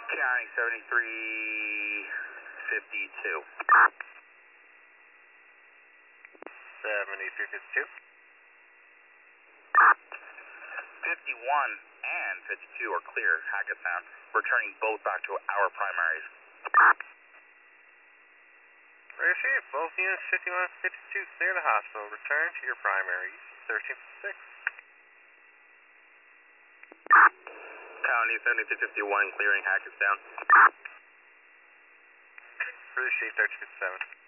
County 7352. 7352. 51 and 52 are clear, Hackettstown. Returning both back to our primaries. Receive both units 51 and 52 clear the hospital. Return to your primaries. 1356. County 7351 clearing Hackettstown. Appreciate 1357.